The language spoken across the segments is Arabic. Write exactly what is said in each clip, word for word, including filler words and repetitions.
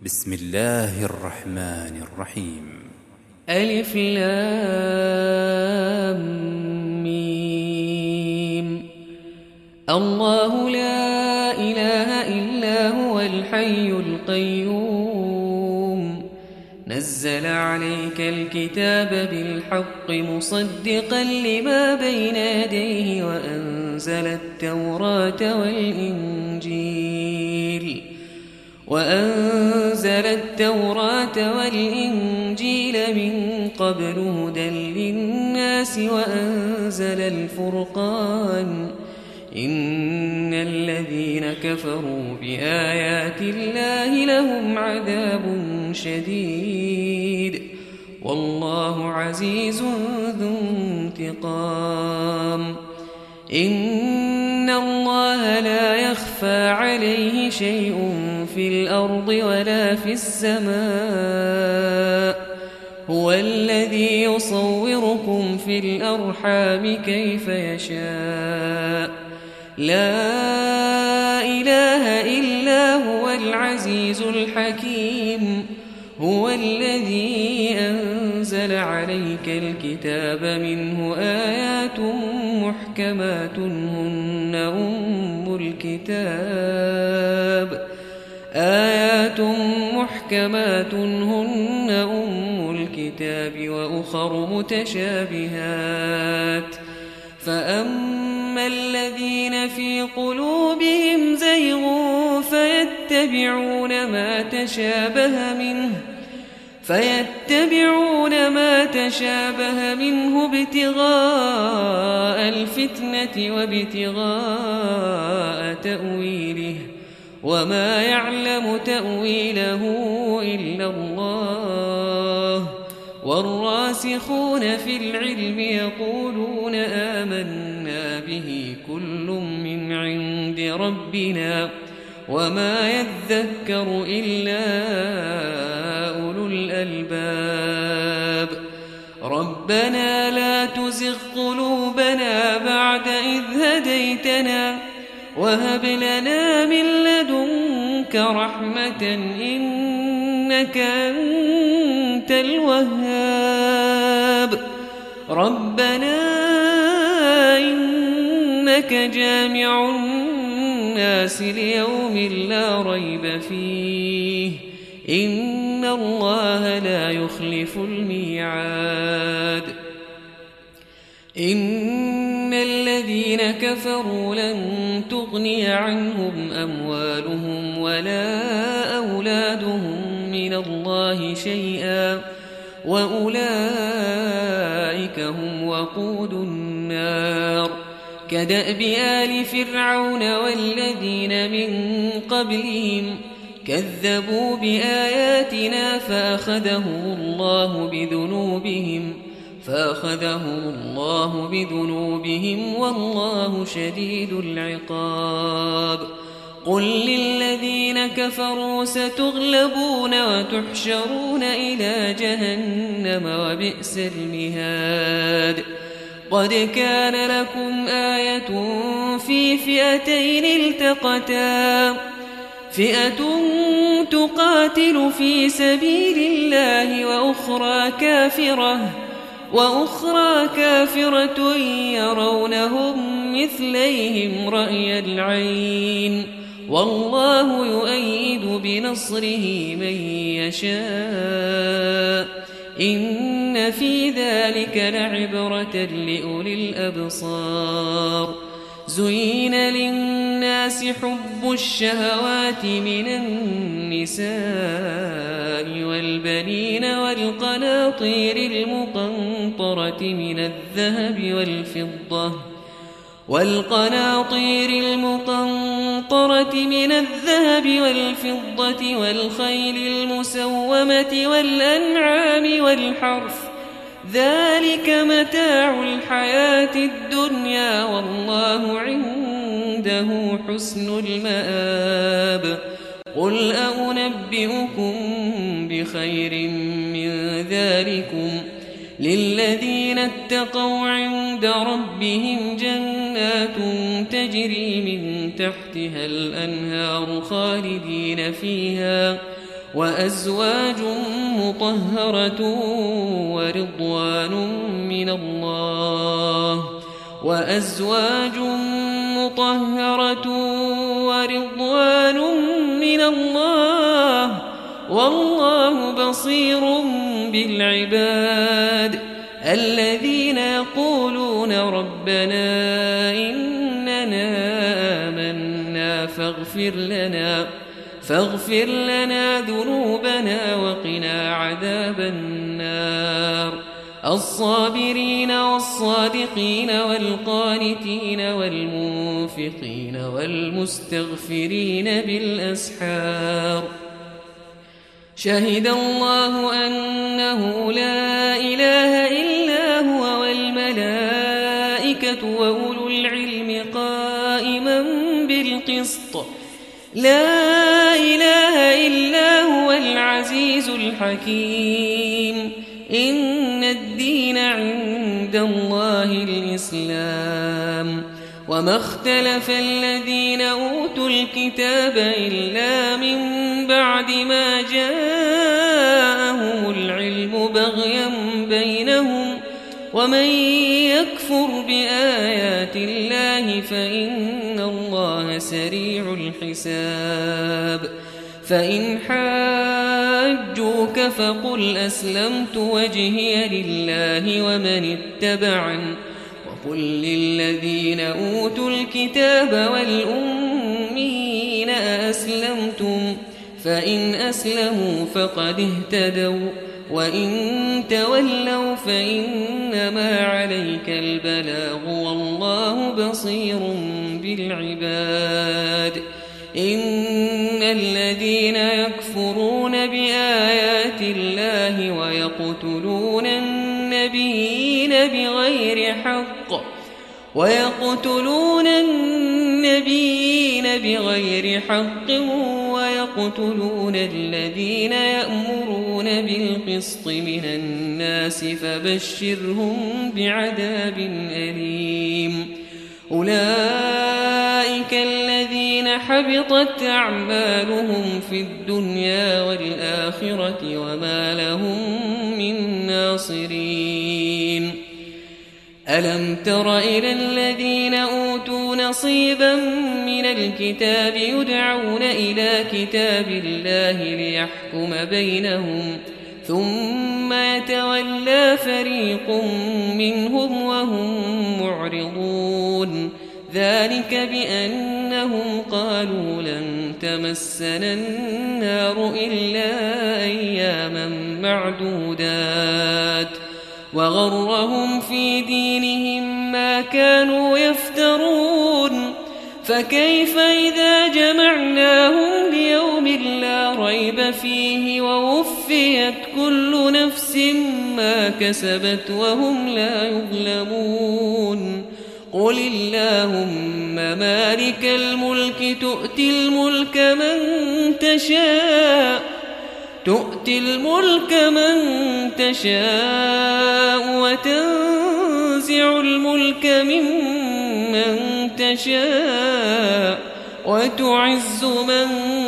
بسم الله الرحمن الرحيم. ألف لام ميم. الله لا إله إلا هو الحي القيوم نزل عليك الكتاب بالحق مصدقا لما بين يديه وأنزل التوراة والإنجيل وأنزل التوراة والإنجيل من قبل هدى للناس وأنزل الفرقان إن الذين كفروا بآيات الله لهم عذاب شديد والله عزيز ذو انتقام. إن الله لا يخفى عليه شيء في الأرض ولا في السماء هو الذي يصوركم في الأرحام كيف يشاء لا إله إلا هو العزيز الحكيم. هو الذي أنزل عليك الكتاب منه آيات محكمات هن أم الكتاب آيات محكمات هن أم الكتاب وأخر متشابهات فأما الذين في قلوبهم زيغ فيتبعون ما تشابه منه فيتبعون ما تشابه منه ابتغاء الفتنة وابتغاء تأويله وما يعلم تأويله إلا الله والراسخون في العلم يقولون آمنا به كل من عند ربنا وما يذكر إلا أولو الألباب. ربنا لا تزغ قلوبنا بعد إذ هديتنا وهب لنا من لدنك رحمة إنك أنت الوهاب. ربنا إنك جامع الناس ليوم لا ريب فيه إن الله لا يخلف الميعاد. إن الذين كفروا لن تغني عنهم أموالهم ولا أولادهم من الله شيئا وأولئك هم وقود النار. كدأب آل فرعون والذين من قبلهم كذبوا بآياتنا فأخذهم الله بذنوبهم فأخذهم الله بذنوبهم والله شديد العقاب. قل للذين كفروا ستغلبون وتحشرون إلى جهنم وبئس المهاد. قد كان لكم آية في فئتين التقتا فئة تقاتل في سبيل الله وأخرى كافرة وأخرى كافرة يرونهم مثليهم رأي العين والله يؤيد بنصره من يشاء إن في ذلك لعبرة لأولي الأبصار. زين للناس حب الشهوات من النساء والبنين والقناطير المقنطرة من الذهب والفضة والقناطير المقنطرة من الذهب والفضة والخيل المسومة والأنعام والحرث ذلك متاع الحياة الدنيا والله عنده حسن المآب. قل أنبئكم بخير من ذلكم للذين اتقوا عند ربهم جنات تجري من تحتها الأنهار خالدين فيها وأزواج مطهرة ورضوان من الله وأزواج مطهرة ورضوان من الله والله بصير بالعباد الذين يقولون ربنا إننا آمنا فاغفر لنا فاغفر لنا ذنوبنا وقنا عذاب النار الصابرين والصادقين والقانتين والمنفقين والمستغفرين بالأسحار شهد الله أنه لا إله إلا هو والملائكة وأولو العلم قائما بالقسط لا إله إلا هو العزيز الحكيم إن الدين عند الله الإسلام وما اختلف الذين أوتوا الكتاب إلا من بعد ما جاءهم العلم بغيا بينهم ومن يكفر بآيات الله فإن الله سريع الحساب فإن حاجوك فقل أسلمت وجهي لله ومن اتبعني وقل للذين أوتوا الكتاب والأمين أسلمتم فإن أسلموا فقد اهتدوا وإن تولوا فإنما عليك البلاغ والله بصير بالعباد إن الذين يكفرون بآيات الله ويقتلون النبيين بغير حق ويقتلون النبيين بغير حق ويقتلون الذين يأمرون بالقسط من الناس فبشرهم بعذاب أليم أولئك الذين حبطت أعمالهم في الدنيا والآخرة وما لهم من ناصرين ألم تر إلى الذين أوتوا نصيبا من الكتاب يدعون إلى كتاب الله ليحكم بينهم ثم يتولى فريق منهم وهم معرضون ذلك بأنهم قالوا لن تمسنا النار إلا أياما معدودات وغرهم في دينهم ما كانوا يفترون فكيف إذا جمعناهم ليوم لا ريب فيه ووفيت كل نفس ما كسبت وهم لا يظلمون قل اللهم مالك الملك تؤتي الملك من تشاء تؤتي الملك من تشاء وتنزع الملك ممن تشاء وتعز من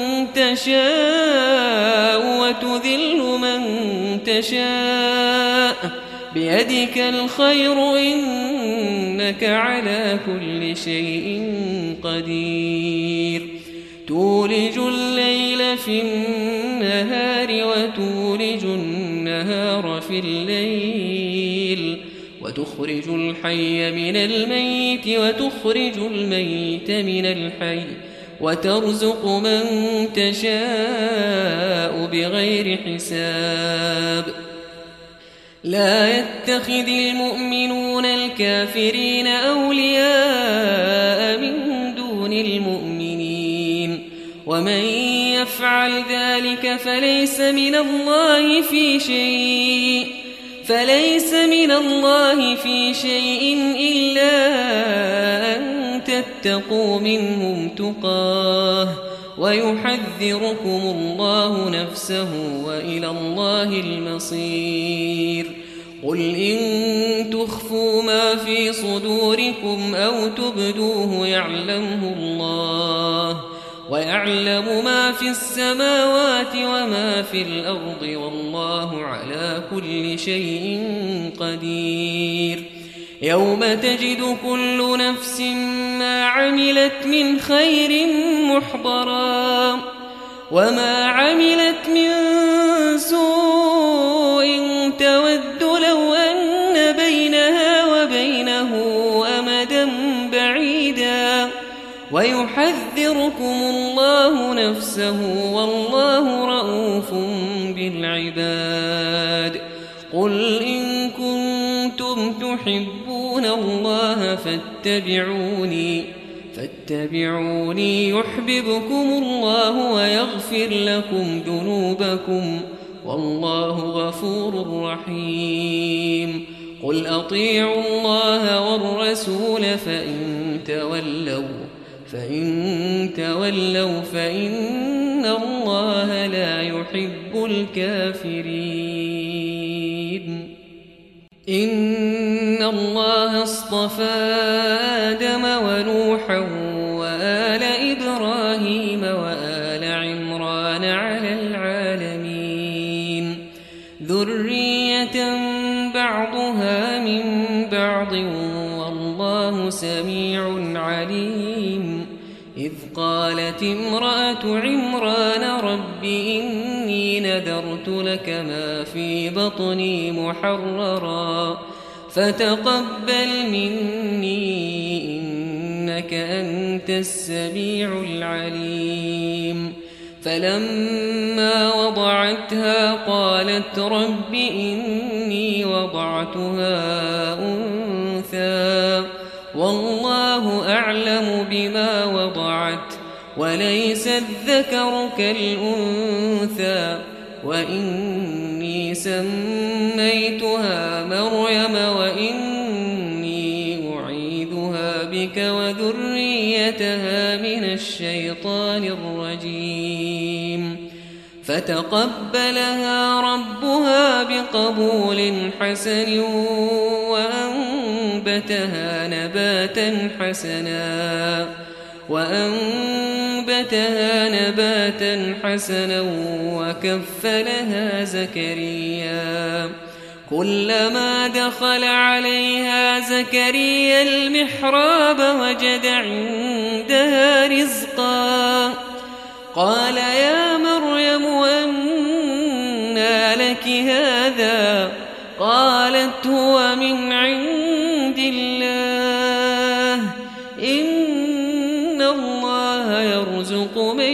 تشاء وتذل من تشاء بيدك الخير إنك على كل شيء قدير تولج الليل في النهار وتولج النهار في الليل وتخرج الحي من الميت وتخرج الميت من الحي وترزق من تشاء بغير حساب لا يتخذ المؤمنون الكافرين أولياء من دون المؤمنين ومن يفعل ذلك فليس من الله في شيء فليس من الله في شيء إلا أن تتقوا منهم تقاه ويحذركم الله نفسه وإلى الله المصير قل إن تخفوا ما في صدوركم أو تبدوه يعلمه الله ويعلم ما في السماوات وما في الأرض والله على كل شيء قدير يوم تجد كل نفس ما عملت من خير محضرا وما عملت من سوء تود لو أن بينها وبينه أمدا بعيدا ويحذركم الله نفسه والله رءوف بالعباد قل إن كنتم تحبون الله فاتبعوني فاتبعوني يحببكم الله ويغفر لكم ذنوبكم والله غفور رحيم قل أطيعوا الله والرسول فإن تولوا فإن تولوا فإن الله لا يحب الكافرين إن الله اصطفى آدم ونوحا وآل إبراهيم وآل عمران على العالمين ذرية بعضها من بعض والله سميع عليم إذ قالت امرأة عمران رب إني نذرت لك ما في بطني محررا فتقبل مني إنك أنت السميع العليم فلما وضعتها قالت رب إني وضعتها أنثى والله أعلم بما وضعت وليس الذكر كالأنثى وإني سميتها مريم وإني أعيذها بك وذريتها من الشيطان الرجيم فتقبلها ربها بقبول حسن وأنبتها نباتا حسنا وأنبتها نباتا حسنا وكفلها زكريا كلما دخل عليها زكريا المحراب وجد عندها رزقا قال يا مريم أنى لك هذا قالت هو من عند الله إن الله يرزق من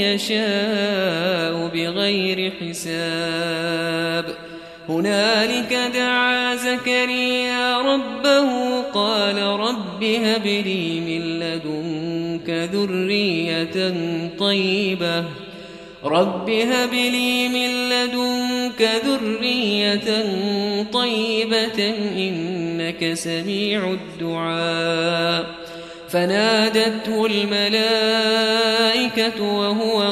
يشاء بغير حساب هنالك دعا زكريا ربه قال رب هب لي من لدنك ذرية طيبة رب هب لي من لدنك ذرية طيبة إنك سميع الدعاء فنادته الملائكة وهو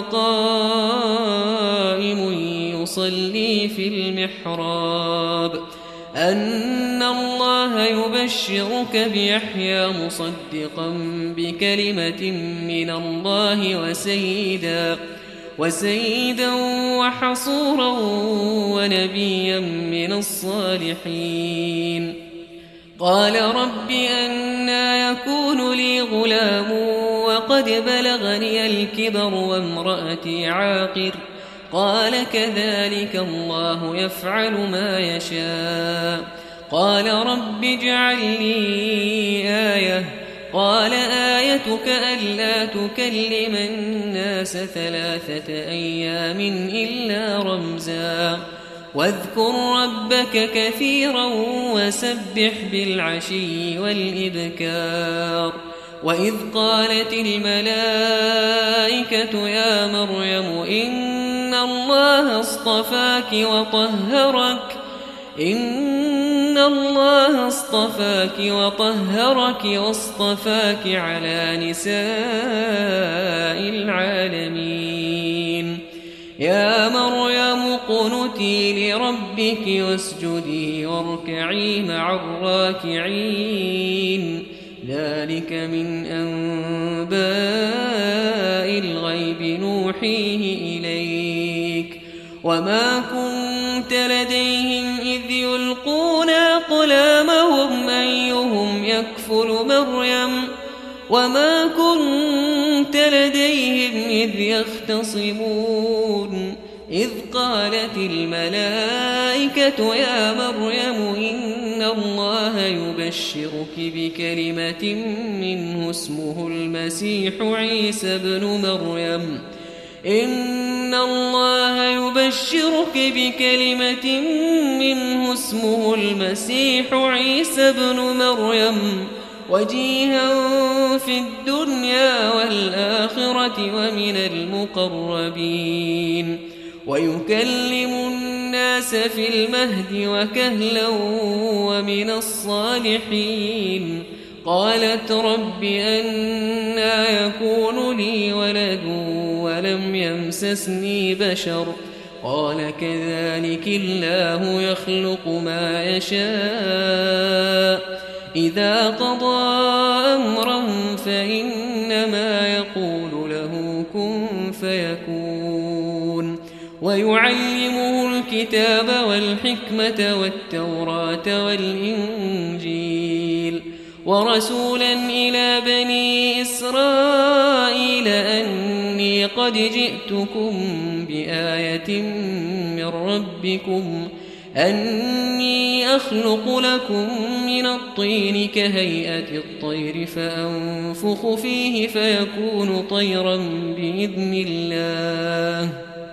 قائم يصلي في المحراب أن الله يبشرك بيحيى مصدقا بكلمة من الله وسيدا وسيدا وحصورا ونبيا من الصالحين قال رب أنى يكون لي غلام وقد بلغني الكبر وامرأتي عاقر قال كذلك الله يفعل ما يشاء قال رب اجعل لي آية قال آيتك ألا تكلم الناس ثلاثة أيام إلا رمزا واذكر ربك كثيرا وسبح بالعشي والإبكار وإذ قالت الملائكة يا مريم إن الله اصطفاك وطهرك إن الله اصطفاك وطهرك واصطفاك على نساء العالمين يا مريم اقنتي لربك واسجدي واركعي مع الراكعين ذلك من أنباء الغيب نوحيه إليك وما كنت لديهم إذ يلقون أقلامهم أيهم يكفل مريم وما كنت لديهم إذ يختصمون إذ قالت الملائكة يا مريم إن الله يبشرك بكلمة منه اسمه المسيح عيسى ابن مريم إن الله يبشرك بكلمة منه اسمه المسيح عيسى ابن مريم وجيها في الدنيا والآخرة ومن المقربين ويكلم الناس في المهد وكهلا ومن الصالحين قالت رب أنى يكون لي ولد ولم يمسسني بشر قال كذلك الله يخلق ما يشاء إذا قضى أمرا فإنما يقول له كن فيكون ويعلمه الكتاب والحكمة والتوراة والإنجيل ورسولا إلى بني إسرائيل أني قد جئتكم بآية من ربكم أني أخلق لكم من الطين كهيئة الطير فأنفخ فيه فيكون طيرا بإذن الله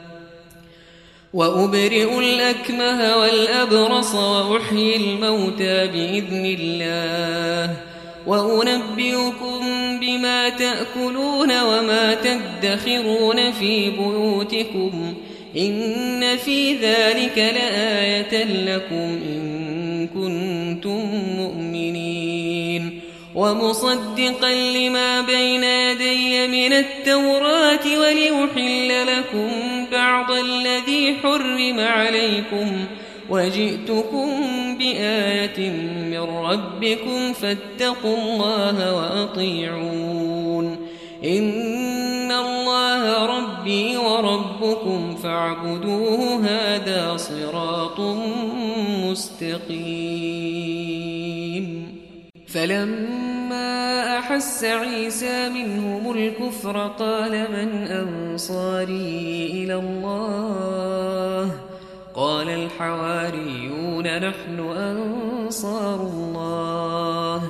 وأبرئ الأكمه والأبرص وأحيي الموتى بإذن الله وأنبئكم بما تأكلون وما تدخرون في بيوتكم إن في ذلك لآية لكم إن كنتم مؤمنين ومصدقا لما بين يدي من التوراة وليحل لكم بعض الذي حرم عليكم وجئتكم بآية من ربكم فاتقوا الله وأطيعون إن الله ربي وربكم فاعبدوه هذا صراط مستقيم فلما أحس عيسى منهم الكفر قال من أنصاري إلى الله قال الحواريون نحن أنصار الله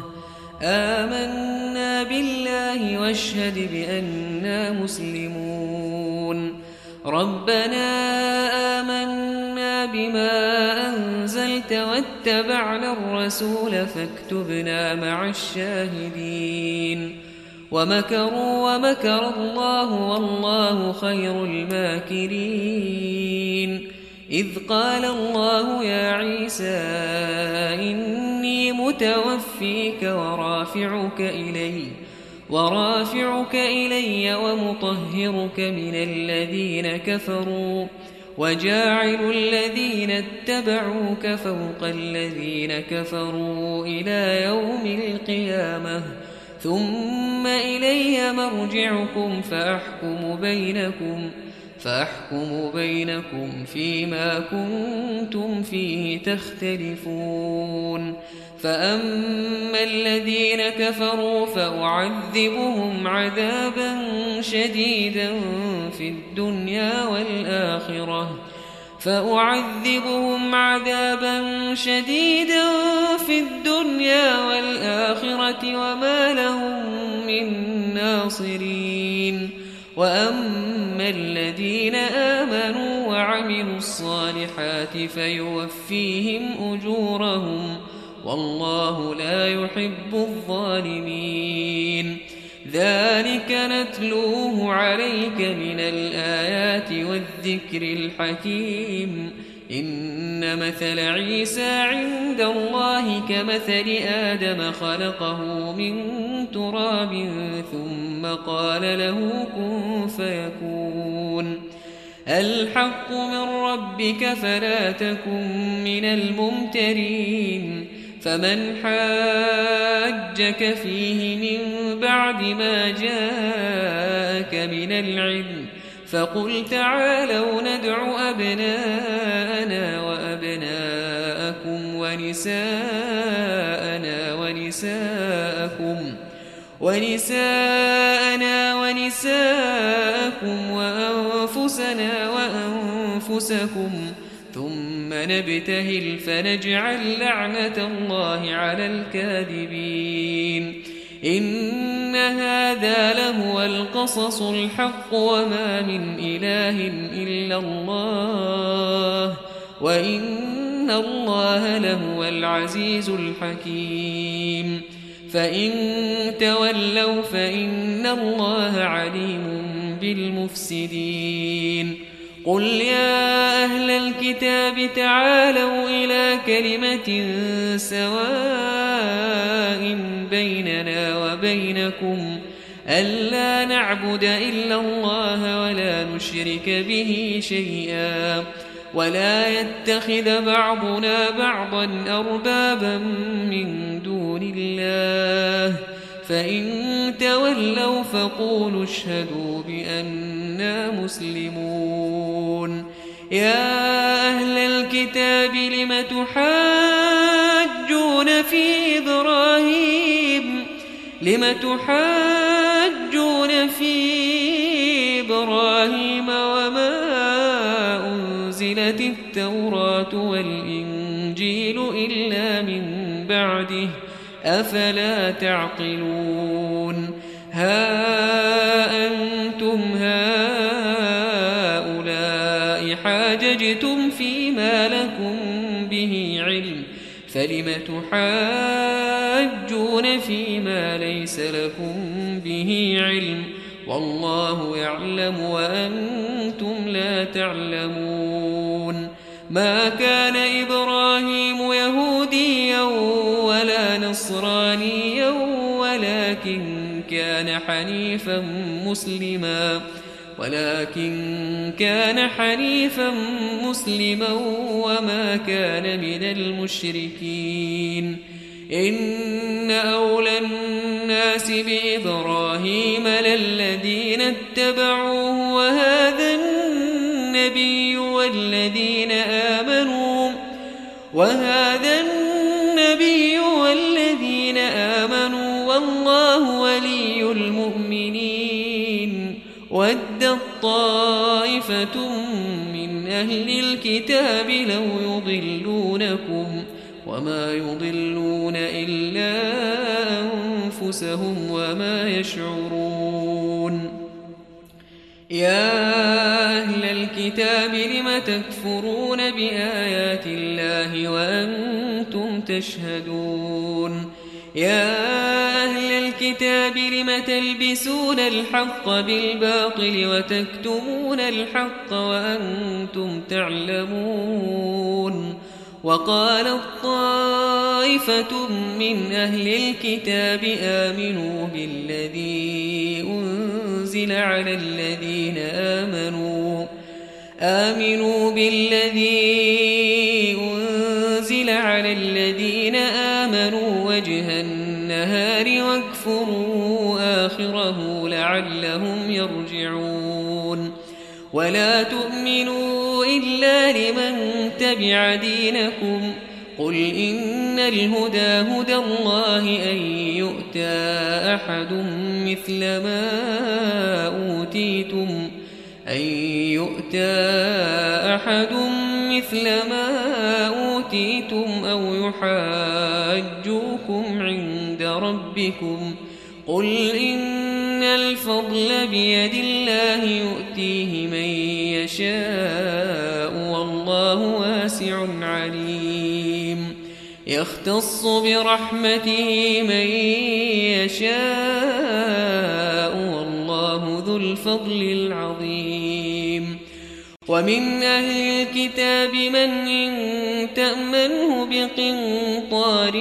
آمنا بالله واشهد بأننا مسلمون ربنا آمنا بما أنزلت واتبعنا الرسول فاكتبنا مع الشاهدين ومكروا ومكر الله والله خير الماكرين إذ قال الله يا عيسى إني متوفيك ورافعك إلي ورافعك إلي ومطهرك من الذين كفروا وجاعل الذين اتبعوك فوق الذين كفروا إلى يوم القيامة ثم إلي مرجعكم فأحكم بينكم فأحكم بينكم فيما كنتم فيه تختلفون فأما الذين كفروا فأعذبهم عذابا شديدا في الدنيا والآخرة فأعذبهم عذابا شديدا في الدنيا والآخرة وما لهم من ناصرين وأما الذين آمنوا وعملوا الصالحات فيوفيهم أجورهم والله لا يحب الظالمين ذلك نتلوه عليك من الآيات والذكر الحكيم إن مثل عيسى عند الله كمثل آدم خلقه من تراب ثم قال له كن فيكون الحق من ربك فلا تكن من الممترين فمن حاجك فيه من بعد ما جاءك من العلم فقل تعالوا ندع أبناءنا وأبناءكم ونساءنا ونساءكم ونساءنا ونساءكم وأنفسنا وأنفسكم ثم نبتهل فنجعل لعنة الله على الكاذبين إن هذا لهو القصص الحق وما من إله إلا الله وإن الله لهو العزيز الحكيم فإن تولوا فإن الله عليم بالمفسدين قل يا أهل الكتاب تعالوا إلى كلمة سواء بيننا وبينكم ألا نعبد إلا الله ولا نشرك به شيئا ولا يتخذ بعضنا بعضا أربابا من دون الله فإن تولوا فقولوا اشهدوا بأننا مسلمون يا أهل الكتاب لم تحاجون في إبراهيم لم تحاجون في إبراهيم وما أنزلت التوراة والإنجيل إلا من بعده أفلا تعقلون ها أنتم هؤلاء حاججتم فيما لكم به علم فلم تحاجون فيما ليس لكم به علم والله يعلم وأنتم لا تعلمون ما كان إبراهيم يهوديا ولا نصرانيا ولكن كان حنيفا مسلما ولكن كان حنيفا مسلما وما كان من المشركين إن أولى الناس بإبراهيم للذين اتبعوه وهذا النبي والذين آمنوا وهذا النبي والذين آمنوا والله ولي المؤمنين ودت طائفة من أهل الكتاب لو يضلونكم وما يضلون إلا أنفسهم وما يشعرون يا أهل الكتاب لم تكفرون بآيات الله وأنتم تشهدون يا أهل الكتاب لم تلبسون الحق بالباطل وتكتمون الحق وأنتم تعلمون وقالت طائفة من أهل الكتاب آمنوا بالذي أنزل على الذين آمنوا آمنوا بالذي أنزل على الذين آمنوا وجه النهار واكفروا آخره لعلهم يرجعون ولا تؤمنوا إلا لمن تبع دينكم قل إن الهدى هدى الله أن يؤتى أحد مثل ما أوتيتم أن يؤتى أحد مثل ما أوتيتم أو يحاجوكم عند ربكم قل إن الفضل بيد الله يؤتيه من يشاء والله واسع عليم يختص برحمته من يشاء والله ذو الفضل العظيم ومن أهل الكتاب من إن تأمنه بقنطار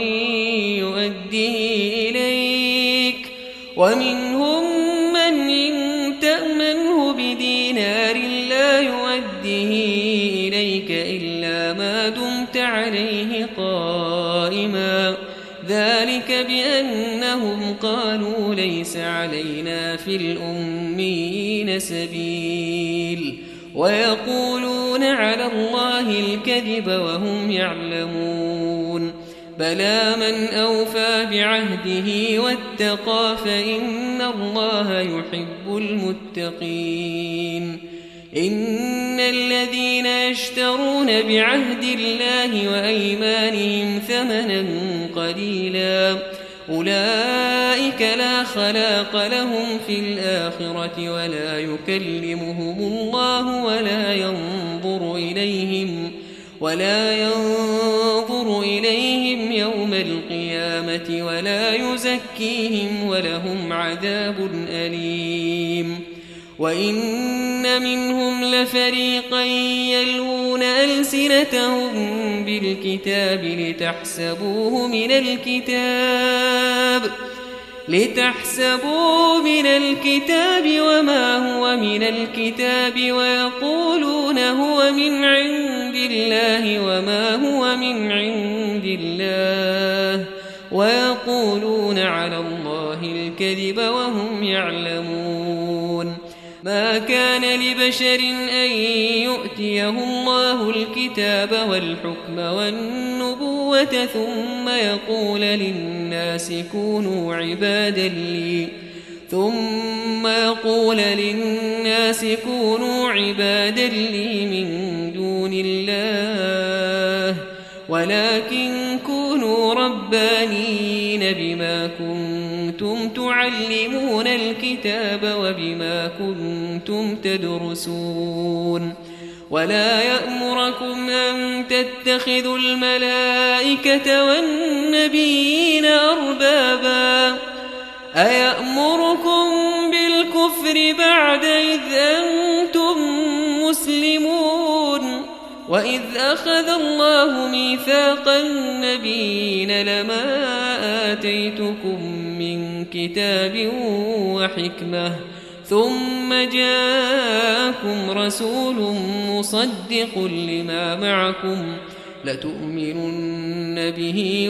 يؤديه إليك ومنهم من إن تأمنه بدينار لا يؤديه إليك إلا إلا ما دمت عليه قائما ذلك بأنهم قالوا ليس علينا في الأميين سبيل ويقولون على الله الكذب وهم يعلمون بلى من أوفى بعهده واتقى فإن الله يحب المتقين إن الذين يشترون بعهد الله وأيمانهم ثمنا قليلا أولئك لا خلاق لهم في الآخرة ولا يكلمهم الله ولا ينظر إليهم ولا ينظر إليهم يوم القيامة ولا يزكيهم ولهم عذاب أليم وإن منهم لفريقا يلوون ألسنتهم بالكتاب لتحسبوه من الكتاب لتحسبوه من الكتاب وما هو من الكتاب ويقولون هو من عند الله وما هو من عند الله ويقولون على الله الكذب وهم يعلمون ما كان لبشر أن يؤتيه الله الكتاب والحكم والنبوة ثم يقول للناس كونوا عبادا لي ثم يقول للناس كونوا عبادا لي من دون الله ولكن كونوا ربانين بما كنتم تعلمون الكتاب وبما كنتم تدرسون ولا يأمركم أن تتخذوا الملائكة والنبيين أربابا أيأمركم بالكفر بعد إذ أنتم مسلمون وإذ أخذ الله ميثاق النبيين لما آتيتكم من كتاب وحكمة ثم جاءكم رسول مصدق لما معكم لتؤمنن به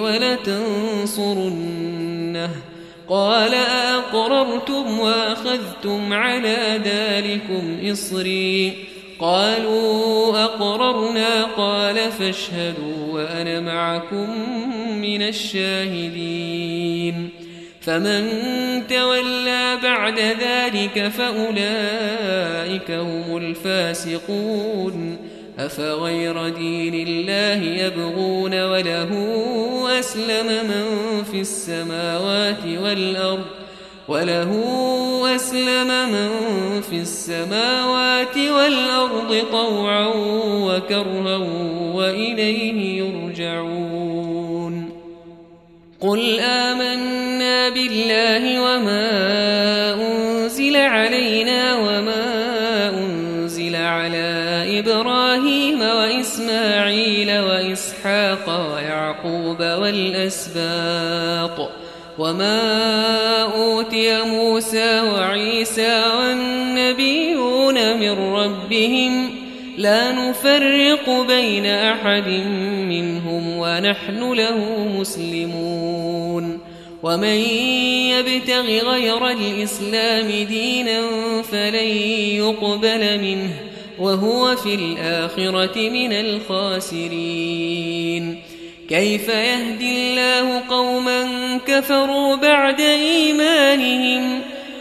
ولتنصرنه قال أقررتم وأخذتم على ذلكم إصري قالوا أقررنا قال فاشهدوا وأنا معكم من الشاهدين فمن تولى بعد ذلك فأولئك هم الفاسقون أفغير دين الله يبغون وله أسلم من في السماوات والأرض وله أسلم من في السماوات والأرض طوعا وكرها وإليه يرجعون قل آمنا بالله وما أنزل علينا وما أنزل على إبراهيم وإسماعيل وإسحاق ويعقوب والأسباط وما أوتي موسى وعيسى والنبيون من ربهم لا نفرق بين أحد منهم ونحن له مسلمون ومن يبتغ غير الإسلام دينا فلن يقبل منه وهو في الآخرة من الخاسرين كيف يهدي الله قوما كفروا بعد إيمانهم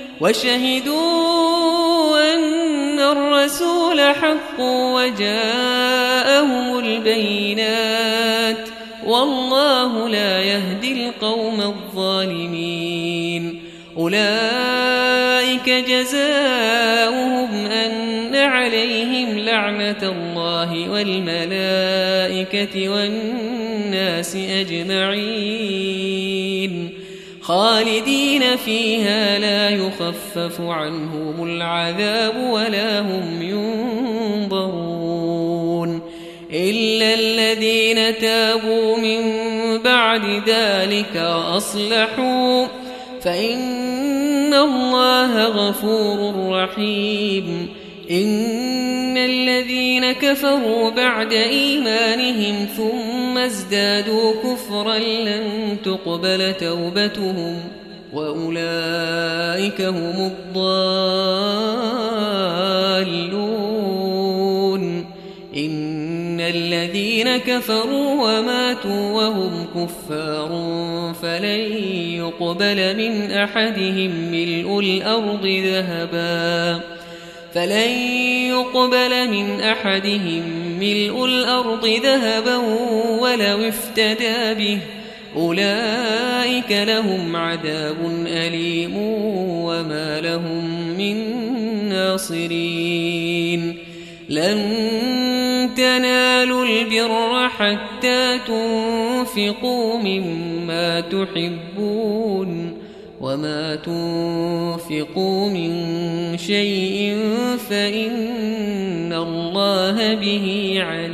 وشهدوا أن الرسول حق وجاءهم البينات والله لا يهدي القوم الظالمين أولئك جزاؤهم أن عليهم لعنة الله والملائكة والناس أجمعين خالدين فيها لا يخفف عنهم العذاب ولا هم ينظرون إلا الذين تابوا من بعد ذلك وأصلحوا فإن الله غفور رحيم إن الذين كفروا بعد إيمانهم ثم ازدادوا كفرا لن تقبل توبتهم وأولئك هم الضالون إن الذين كفروا وماتوا وهم كفار فلن يقبل من أحدهم ملء الأرض ذهبا فلن يقبل من أحدهم ملء الأرض ذهبا ولو افتدى به أولئك لهم عذاب أليم وما لهم من ناصرين لن تنالوا البر حتى تنفقوا مما تحبون وما تنفقوا من شيء فإن الله به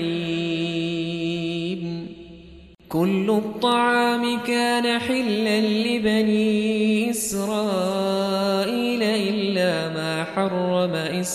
عليم كل الطعام كان حلا لبني إسرائيل إلا ما حرم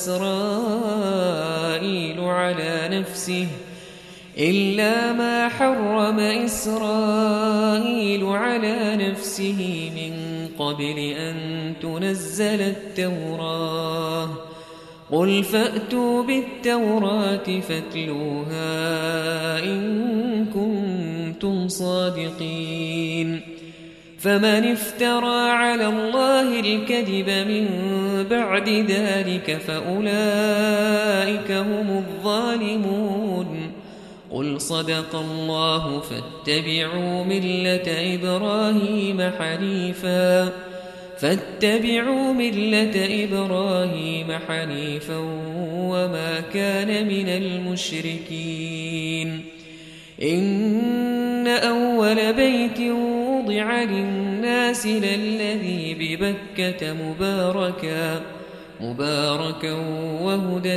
إسرائيل على نفسه إلا ما حرم إسرائيل على نفسه من قبل أن تنزل التوراة قل فأتوا بالتوراة فاتلوها إن كنتم صادقين فمن افترى على الله الكذب من بعد ذلك فأولئك هم الظالمون قل صدق الله فاتبعوا ملة إبراهيم حنيفا فاتبعوا ملة إبراهيم حنيفا وما كان من المشركين إن أول بيت وضع للناس للذي ببكة مباركا مباركا وهدى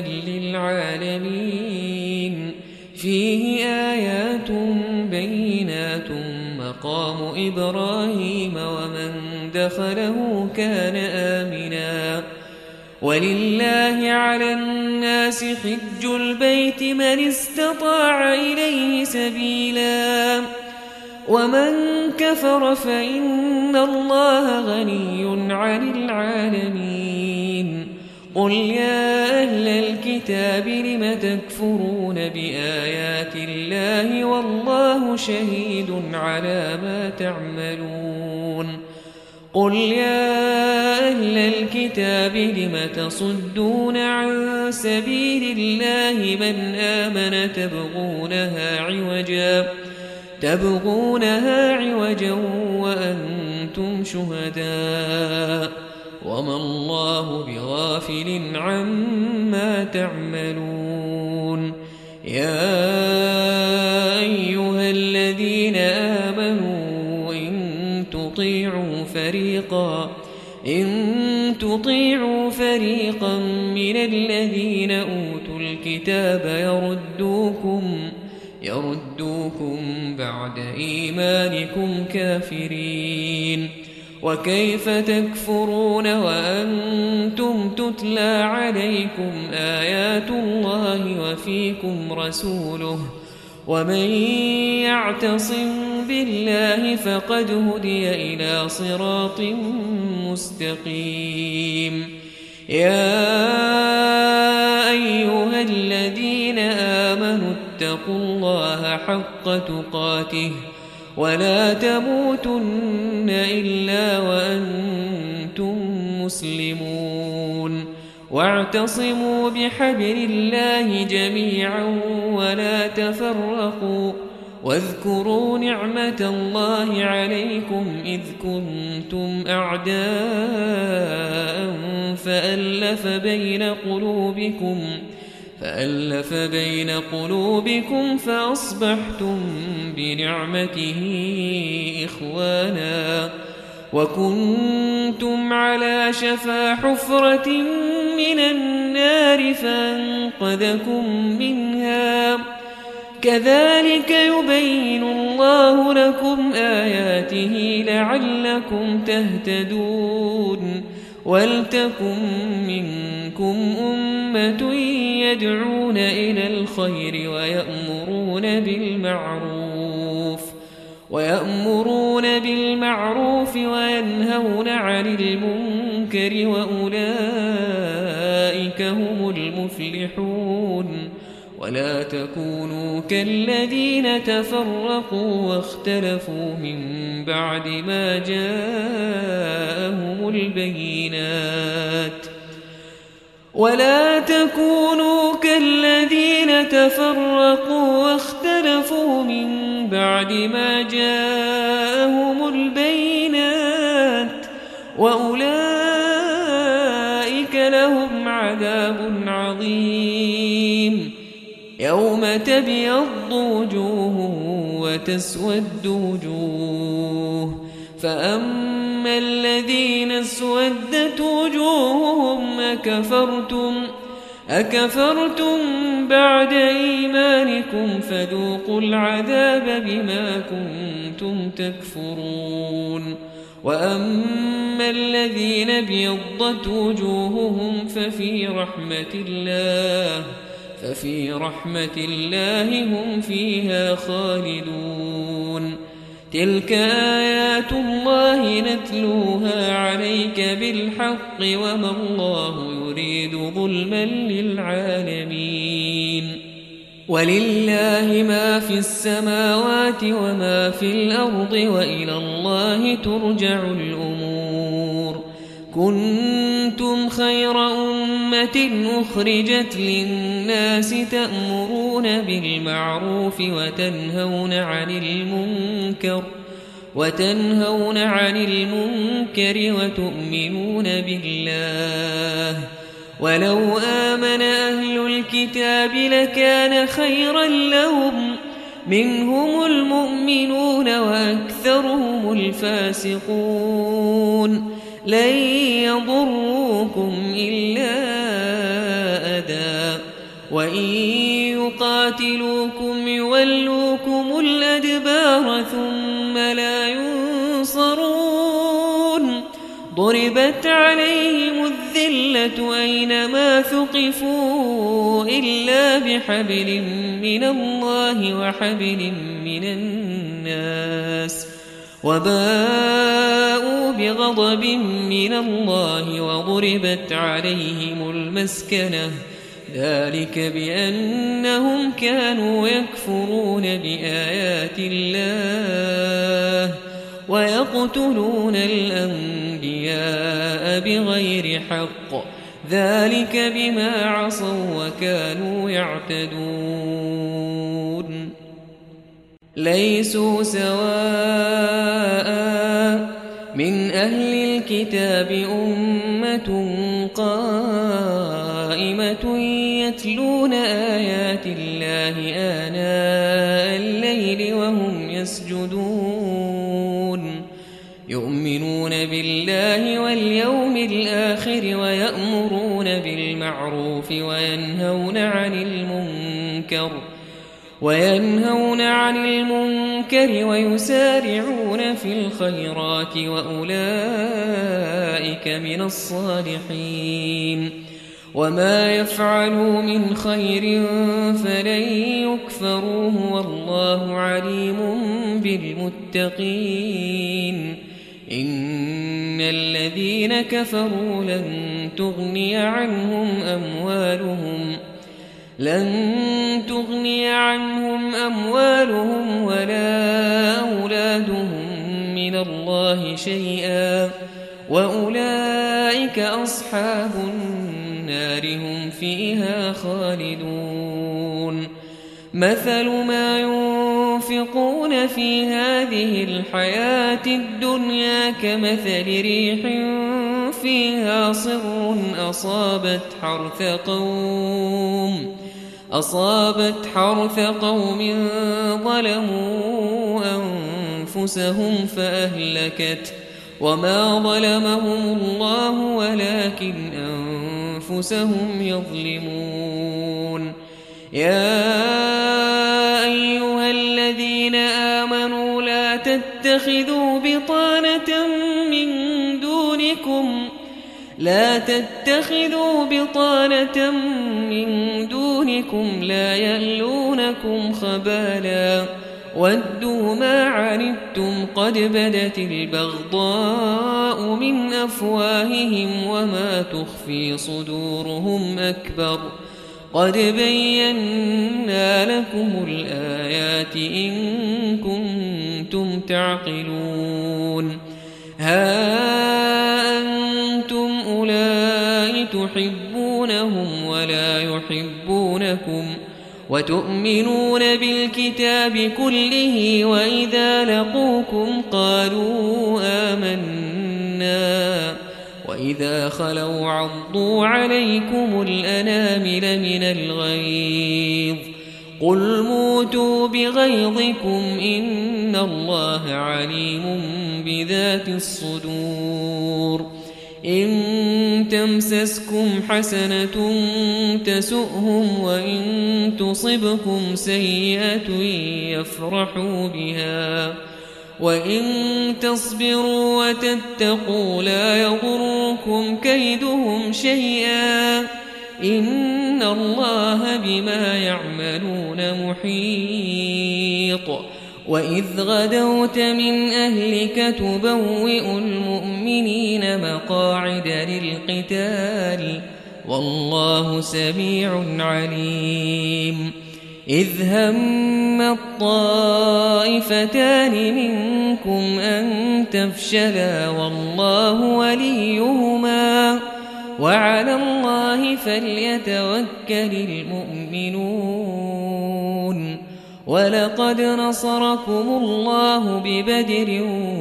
للعالمين فيه آيات بينات مقام إبراهيم ومن دخله كان آمنا ولله على الناس حج البيت من استطاع إليه سبيلا ومن كفر فإن الله غني عن العالمين قل يا أهل الكتاب لم تكفرون بآيات الله والله شهيد على ما تعملون قل يا أهل الكتاب لم تصدون عن سبيل الله من آمن تبغونها عوجا تبغونها عوجا وأنتم شهداء وما الله بغافل عما تعملون يا أيها الذين آمنوا إن تطيعوا فريقا إن تطيعوا فريقا من الذين أوتوا الكتاب يردوكم يردوكم بعد إيمانكم كافرين وكيف تكفرون وأنتم تتلى عليكم آيات الله وفيكم رسوله ومن يعتصم بالله فقد هدي إلى صراط مستقيم يا أيها الذين آمنوا اتقوا الله حق تقاته ولا تموتن إلا وأنتم مسلمون واعتصموا بحبل الله جميعا ولا تفرقوا واذكروا نعمة الله عليكم إذ كنتم أعداء فألف بين قلوبكم فألف بين قلوبكم فأصبحتم بنعمته إخوانا وكنتم على شفا حفرة من النار فأنقذكم منها كذلك يبين الله لكم آياته لعلكم تهتدون ولتكن منكم أمة أمة يدعون إلى الخير ويأمرون بالمعروف ويأمرون بالمعروف وينهون عن المنكر وأولئك هم المفلحون ولا تكونوا كالذين تفرقوا واختلفوا من بعد ما جاءهم البينات ولا تكونوا كالذين تفرقوا واختلفوا من بعد ما جاءهم البينات وأولئك لهم عذاب عظيم يوم تبيض وجوه وتسود وجوه فأما الذين اسودت وجوههم أكفرتم أكفرتم بعد إيمانكم فذوقوا العذاب بما كنتم تكفرون وأما الذين ابيضت وجوههم ففي رحمة الله ففي رحمة الله هم فيها خالدون تلك آيات الله نتلوها عليك بالحق وما الله يريد ظلما للعالمين ولله ما في السماوات وما في الأرض وإلى الله ترجع الأمور كنتم خير أمة أخرجت للناس تأمرون بالمعروف وتنهون عن المنكر وتنهون عن المنكر وتؤمنون بالله ولو آمن أهل الكتاب لكان خيرا لهم منهم المؤمنون وأكثرهم الفاسقون لن يضروكم إلا أذى وإن يقاتلوكم يولوكم الأدبار ثم لا ينصرون ضربت عليهم الذلة أينما ثقفوا إلا بحبل من الله وحبل من الناس وباءوا بغضب من الله وضربت عليهم المسكنة ذلك بأنهم كانوا يكفرون بآيات الله ويقتلون الأنبياء بغير حق ذلك بما عصوا وكانوا يعتدون ليسوا سواء من أهل الكتاب أمة قائمة يتلون آيات الله آناء الليل وهم يسجدون يؤمنون بالله واليوم الآخر ويأمرون بالمعروف وينهون عن المنكر وينهون عن المنكر ويسارعون في الخيرات وأولئك من الصالحين وما يفعلوا من خير فلن يكفروه والله عليم بالمتقين إن الذين كفروا لن تغني عنهم أموالهم لن تغني عنهم أموالهم ولا أولادهم من الله شيئا وأولئك أصحاب النار هم فيها خالدون مثل ما ينفقون في هذه الحياة الدنيا كمثل ريح فيها صر أصابت حرث قوم أصابت حرث قوم ظلموا أنفسهم فأهلكت وما ظلمهم الله ولكن أنفسهم يظلمون يا أيها الذين آمنوا لا تتخذوا بطانة من دونكم لا تتخذوا بطانة من دونكم لا يألونكم خبالا ودوا ما عنتم قد بدت البغضاء من أفواههم وما تخفي صدورهم أكبر قد بينا لكم الآيات إن كنتم تعقلون ها أنتم أولئك تحبونهم ولا يحبونكم وتؤمنون بالكتاب كله وإذا لقوكم قالوا آمنا وإذا خلوا عضوا عليكم الأنامل من الغيظ قل موتوا بغيظكم إن الله عليم بذات الصدور إن تمسسكم حسنة تسؤهم وإن تصبكم سيئة يفرحوا بها وإن تصبروا وتتقوا لا يضركم كيدهم شيئا إن الله بما يعملون محيط وإذ غدوت من أهلك تبوئ المؤمنين مقاعد للقتال والله سميع عليم إذ هم الطائفتان منكم أن تفشلا والله وليهما وعلى الله فليتوكل المؤمنون ولقد نصركم الله ببدر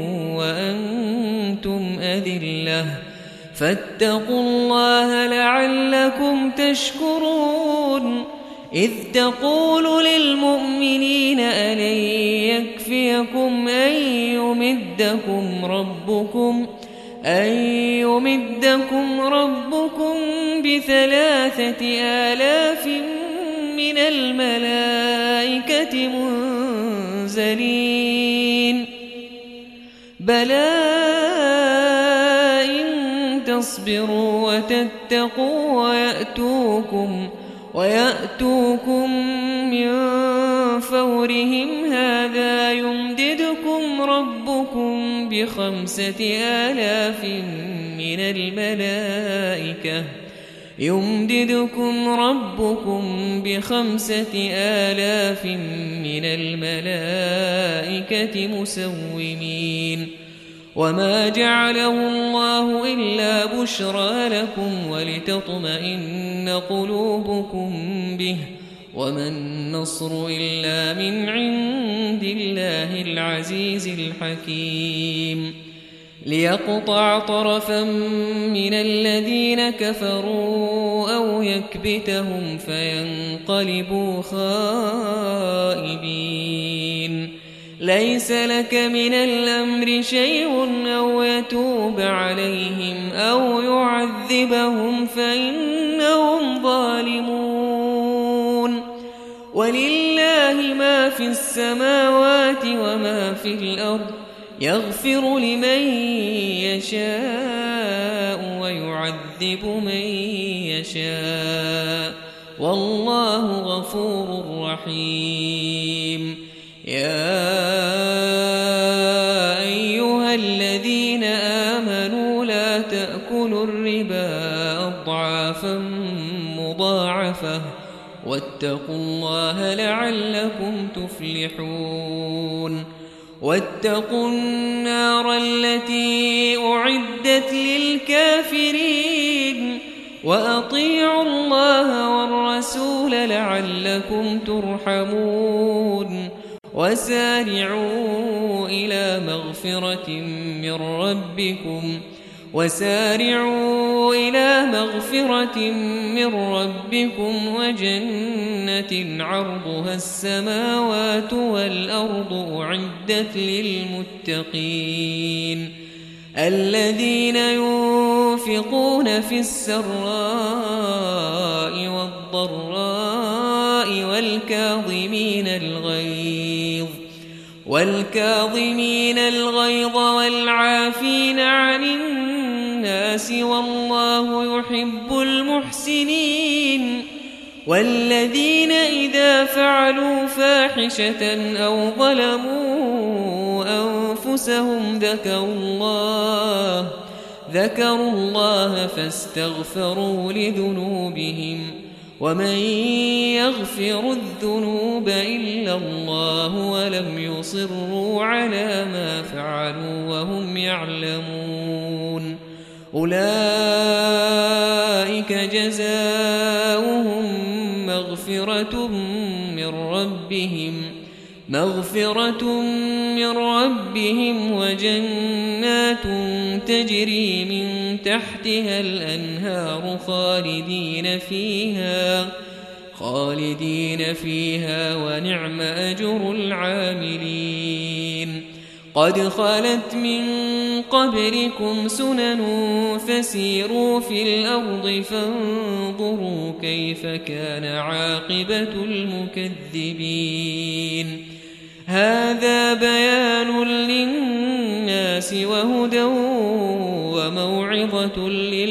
وأنتم أذلة فاتقوا الله لعلكم تشكرون إذ تقول للمؤمنين ألن يكفيكم أن يمدكم ربكم أن يمدكم ربكم بثلاثة آلاف من الملائكة منزلين بلى إن تصبروا وتتقوا ويأتوكم ويأتوكم من فورهم هذا يمددكم ربكم بخمسة آلاف من الملائكة يمددكم ربكم بخمسة آلاف من الملائكة مسومين وما جعله الله إلا بشرى لكم ولتطمئن قلوبكم به وما النصر إلا من عند الله العزيز الحكيم ليقطع طرفا من الذين كفروا أو يكبتهم فينقلبوا خائبين ليس لك من الأمر شيء أو يتوب عليهم أو يعذبهم فإنهم ظالمون ولله ما في السماوات وما في الأرض يغفر لمن يشاء ويعذب من يشاء والله غفور رحيم يا أيها الذين آمنوا لا تأكلوا الربا أضعافا مضاعفة واتقوا الله لعلكم تفلحون واتقوا النار التي أعدت للكافرين وأطيعوا الله والرسول لعلكم ترحمون وسارعوا إلى مغفرة من ربكم وسارعوا إلى مغفرة من ربكم وجنة عرضها السماوات والأرض أعدت للمتقين الذين ينفقون في السراء والضراء والكاظمين الغيظ والكاظمين الغيظ والعافين عن الناس الناس والله يحب المحسنين. والذين إذا فعلوا فاحشة أو ظلموا أنفسهم ذكروا الله ذكروا الله فاستغفروا لذنوبهم ومن يغفر الذنوب إلا الله ولم يصروا على ما فعلوا وهم يعلمون أولئك جزاؤهم مغفرة من ربهم مغفرة من ربهم وجنات تجري من تحتها الأنهار خالدين فيها خالدين فيها ونعم أجر العاملين. قد خلت من قبلكم سنن فسيروا في الأرض فانظروا كيف كان عاقبة المكذبين. هذا بيان للناس وهدى وموعظة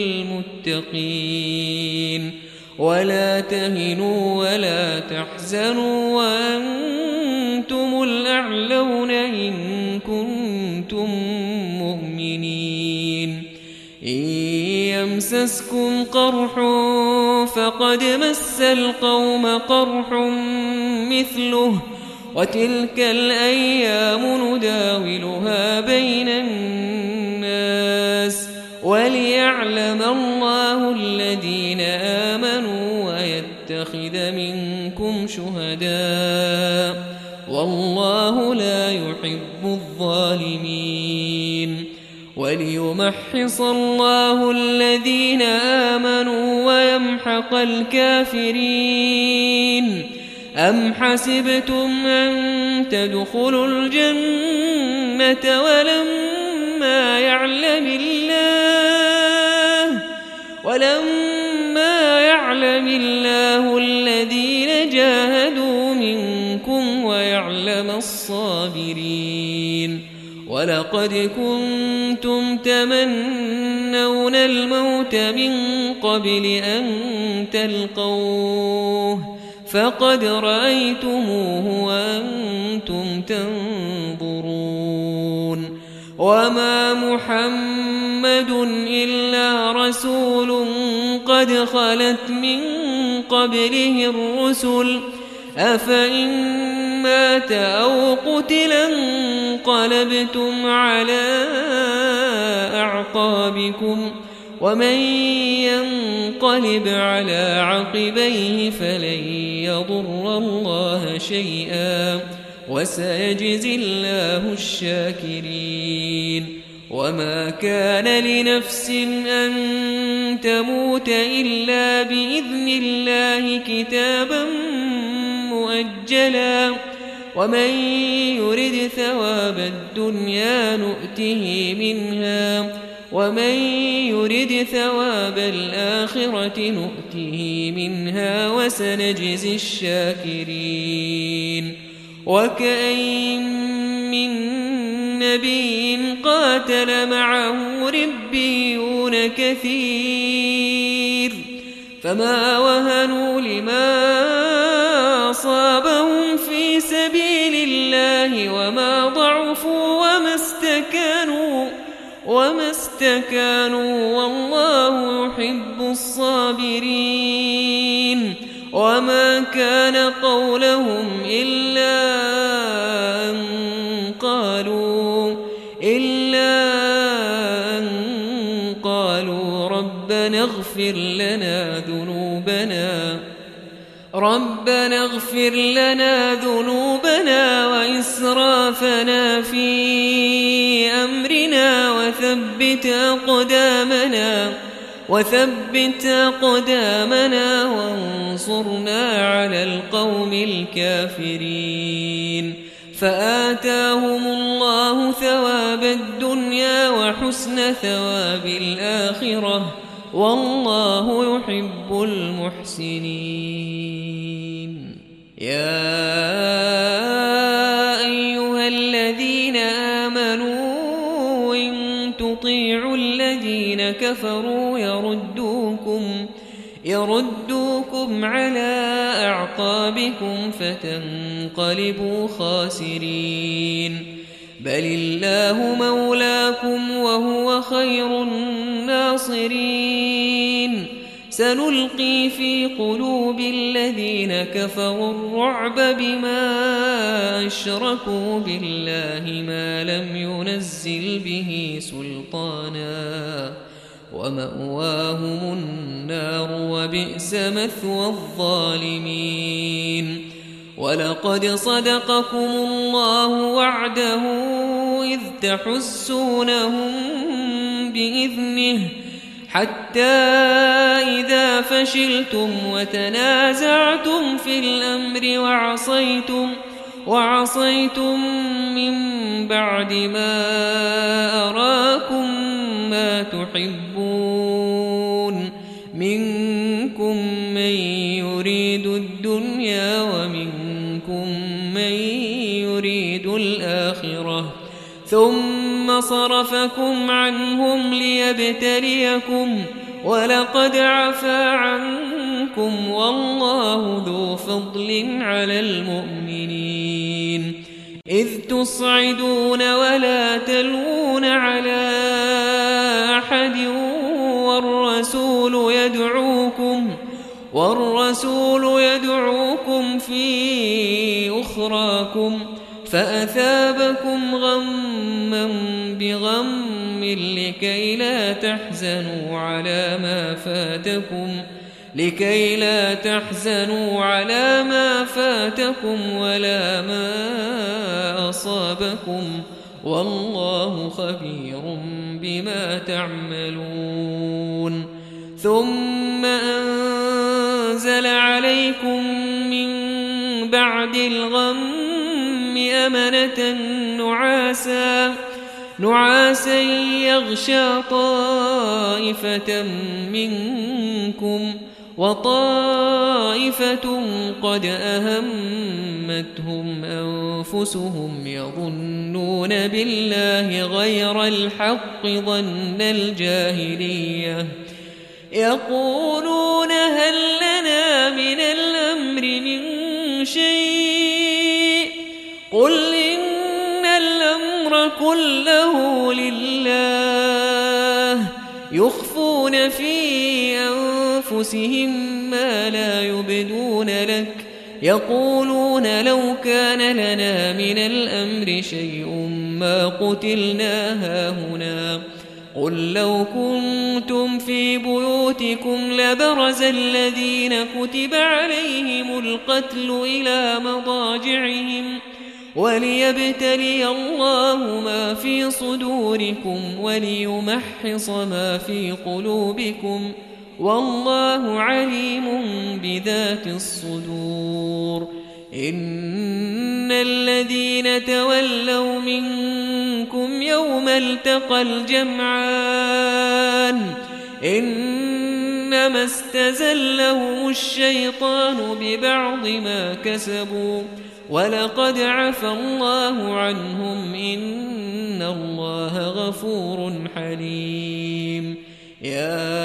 للمتقين. ولا تهنوا ولا تحزنوا وأنتم الأعلون إن كنتم مؤمنين. إن يمسسكم قرح فقد مس القوم قرح مثله وتلك الأيام نداولها بين الناس وليعلم الله الذين آمنوا ويتخذ منكم شهداء والله لا يحب الظالمين. وليمحص الله الذين آمنوا ويمحق الكافرين. أم حسبتم أن تدخلوا الجنة ولما يعلم الله ولما يعلم الله الذين جاهدوا منكم ويعلم الصابرين. ولقد كنتم تمنون الموت من قبل أن تلقوه فقد رأيتموه وأنتم تنظرون. وما محمد إلا رسول قد خلت من قبله الرسل أفإن مات أو قتل انقلبتم على أعقابكم ومن ينقلب على عقبيه فلن يضر الله شيئا وسيجزي الله الشاكرين. وما كان لنفس أن تموت إلا بإذن الله كتابا مؤجلا ومن يرد ثواب الدنيا نؤته منها ومن يرد ثواب الآخرة نؤته منها وسنجزي الشاكرين. وكأين من نبي قاتل معه ربيون كثير فما وهنوا لما أصابهم في سبيل الله وما ضعفوا وما استكانوا وما استكانوا والله يحب الصابرين. وما كان قولهم إلا أن قالوا إلا أن قالوا ربنا اغفر لنا ذنوبنا ربنا اغفر لنا ذنوبنا وإسرافنا في أمرنا وثبت أقدامنا وثبت أقدامنا وانصرنا على القوم الكافرين. فآتاهم الله ثواب الدنيا وحسن ثواب الآخرة والله يحب المحسنين. يا أيها الذين آمنوا إن تطيعوا الذين كفروا يردوكم يردوكم على أعقابكم فتنقلبوا خاسرين بل الله مولاكم وهو خير الناصرين سنلقي في قلوب الذين كفروا الرعب بما أشركوا بالله ما لم ينزل به سلطانا ومأواهم النار وبئس مثوى الظالمين ولقد صدقكم الله وعده إذ تحسونهم بإذنه حتى إذا فشلتم وتنازعتم في الأمر وعصيتم وعصيتم من بعد ما أراكم ما تحبون منكم من يريد الدنيا ومنكم من يريد الآخرة ثم صرفكم عنهم ليبتليكم ولقد عفا عنكم والله ذو فضل على المؤمنين إذ تصعدون ولا تلوون على أحد والرسول يدعوكم والرسول يدعوكم في أخراكم فأثابكم غما بغم لكي لا تحزنوا على ما فاتكم لكي لا تحزنوا على ما فاتكم ولا ما أصابكم والله خبير بما تعملون ثم أنزل عليكم من بعد الغم أمنة نعاسا نعاسا يغشى طائفة منكم وطائفة قد أهمتهم أنفسهم يظنون بالله غير الحق ظن الجاهلية يقولون هل لنا من الأمر من شيء قل إن الأمر كله لله يخفون في أنفسهم ما لا يبدون لك يقولون لو كان لنا من الأمر شيء ما قتلنا هاهنا قل لو كنتم في بيوتكم لبرز الذين كتب عليهم القتل إلى مضاجعهم وليبتلي الله ما في صدوركم وليمحص ما في قلوبكم والله عليم بذات الصدور إن الذين تولوا منكم يوم التقى الجمعان إنما استزلهم الشيطان ببعض ما كسبوا ولقد عفى الله عنهم إن الله غفور حليم يا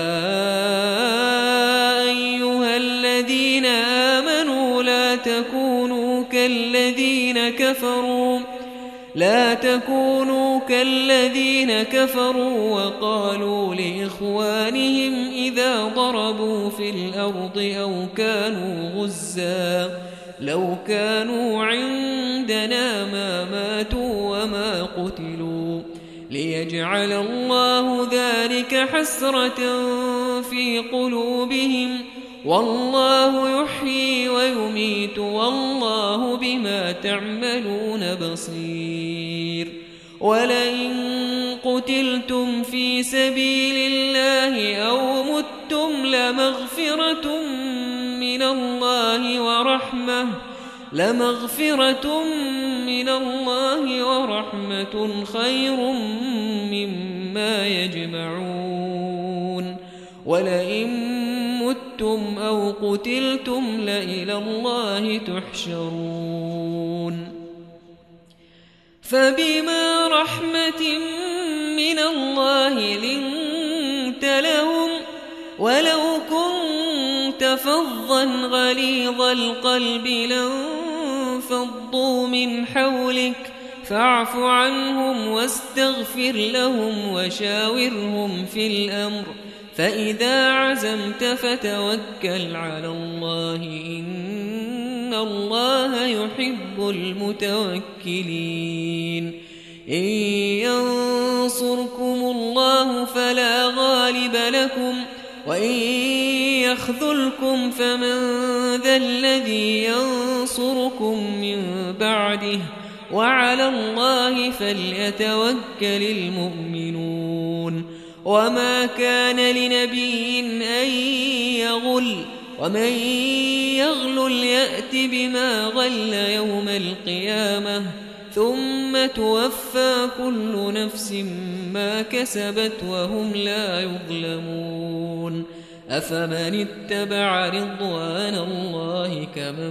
أيها الذين آمنوا لا تكونوا كالذين كفروا لا تكونوا كالذين كفروا وقالوا لإخوانهم إذا ضربوا في الأرض أو كانوا غزا لو كانوا عندنا ما ماتوا وما قتلوا ليجعل الله ذلك حسرة في قلوبهم والله يحيي ويميت والله بما تعملون بصير ولئن قتلتم في سبيل الله أو متم لمغفرة من الله ورحمة لمغفرة من الله ورحمة خير مما يجمعون ولئن متم أو قتلتم لإلى الله تحشرون فبما رحمة من الله لنت لنت لهم ولو كنت فظا غليظ القلب لانفضوا من حولك فاعف عنهم واستغفر لهم وشاورهم في الأمر فإذا عزمت فتوكل على الله إن الله يحب المتوكلين إن ينصركم الله فلا غالب لكم وإن يخذلكم فمن ذا الذي ينصركم من بعده وعلى الله فليتوكل المؤمنون وما كان لنبي أن يغل ومن يغل يأت بما غل يوم القيامة ثم توفى كل نفس ما كسبت وهم لا يظلمون أفمن اتبع رضوان الله كمن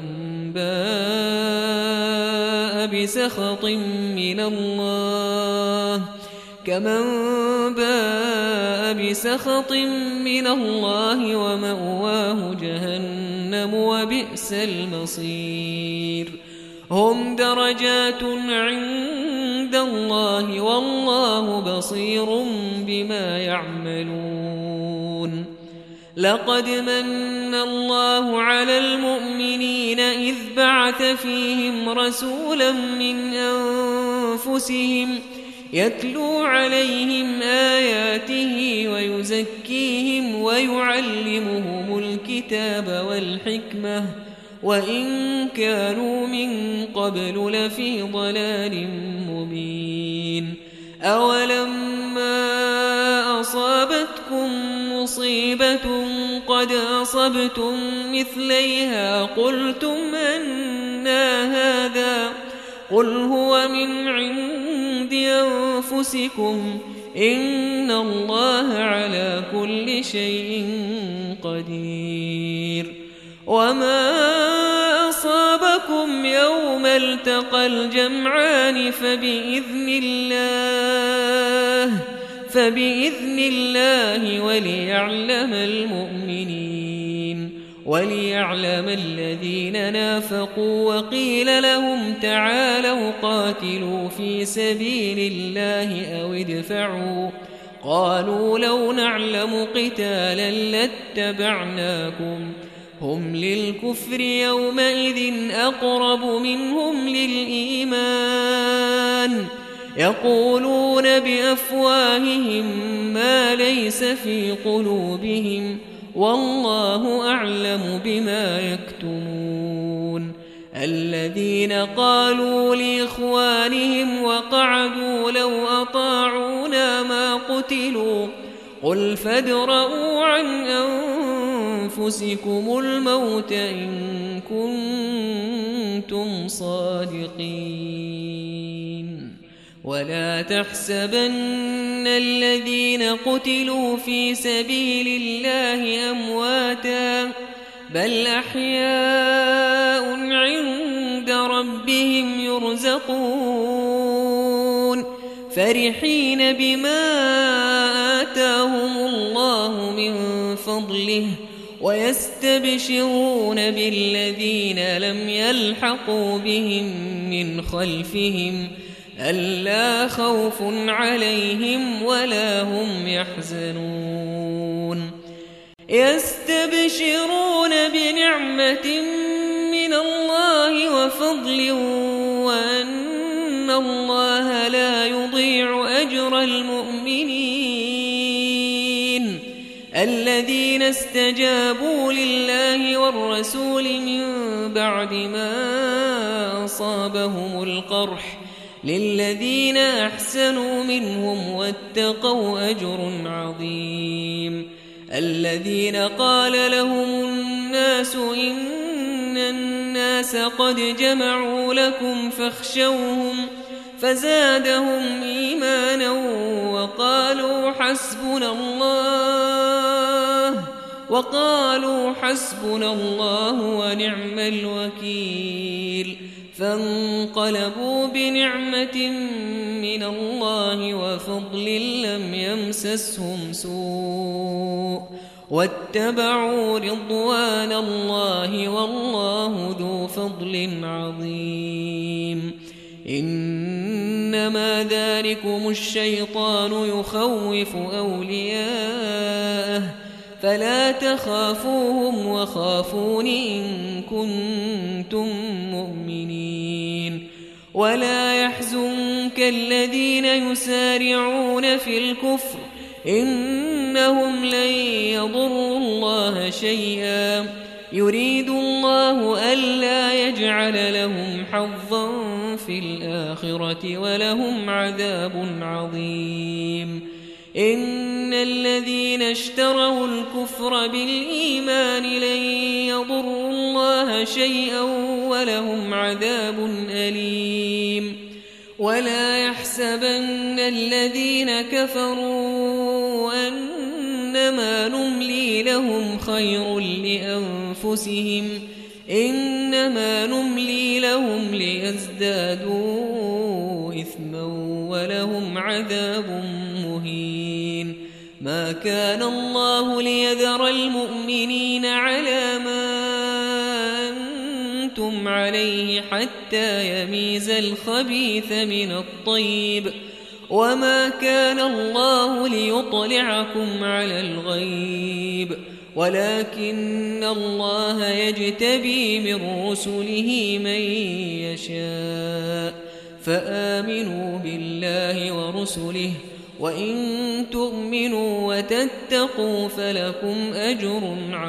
باء بسخط من الله كمن باء بسخط من الله ومأواه جهنم وبئس المصير هم درجات عند الله والله بصير بما يعملون لقد من الله على المؤمنين إذ بعث فيهم رسولا من أنفسهم يتلو عليهم آياته ويزكيهم ويعلمهم الكتاب والحكمة وإن كانوا من قبل لفي ضلال مبين أولما أصابتكم مصيبة قد أصبتم مثليها قلتم أنى هذا قل هو من عند أنفسكم إن الله على كل شيء قدير وما أصابكم يوم التقى الجمعان فبإذن الله فبإذن الله وليعلم المؤمنين وليعلم الذين نافقوا وقيل لهم تعالوا قاتلوا في سبيل الله أو ادفعوا قالوا لو نعلم قتالا لاتبعناكم هم للكفر يومئذ أقرب منهم للإيمان يقولون بأفواههم ما ليس في قلوبهم والله أعلم بما يكتمون الذين قالوا لإخوانهم وقعدوا لو أطاعونا ما قتلوا قل فادرءوا عن أنفسكم الموت إن كنتم صادقين ولا تحسبن الذين قتلوا في سبيل الله أمواتا بل أحياء عند ربهم يرزقون فرحين بما آتاهم الله من فضله ويستبشرون بالذين لم يلحقوا بهم من خلفهم ألا خوف عليهم ولا هم يحزنون يستبشرون بنعمة من الله وفضل وأن الله لا يضيع أجر المؤمنين الذين استجابوا لله والرسول من بعد ما أصابهم القرح للذين أحسنوا منهم واتقوا أجر عظيم الذين قال لهم الناس إن الناس قد جمعوا لكم فاخشوهم فزادهم إيمانا وقالوا حسبنا الله وقالوا حسبنا الله ونعم الوكيل فانقلبوا بنعمة من الله وفضل لم يمسسهم سوء واتبعوا رضوان الله والله ذو فضل عظيم. إنما ذلكم الشيطان يخوف أولياءه فلا تخافوهم وخافون إن كنتم مؤمنين. ولا يحزنك الذين يسارعون في الكفر إنهم لن يضروا الله شيئا يريد الله ألا يجعل لهم حظا في الآخرة ولهم عذاب عظيم. إن الذين اشتروا الكفر بالإيمان لن يضروا الله شيئا ولهم عذاب أليم. ولا يحسبن الذين كفروا أنما نملي لهم خير لأنفسهم إنما نملي لهم ليزدادوا إثما ولهم عذاب مهين. ما كان الله ليذر المؤمنين على ما أنتم عليه حتى يميز الخبيث من الطيب وما كان الله ليطلعكم على الغيب ولكن الله يجتبي من رسله من يشاء فآمنوا بالله ورسله وإن تؤمنوا وتتقوا فلكم أجر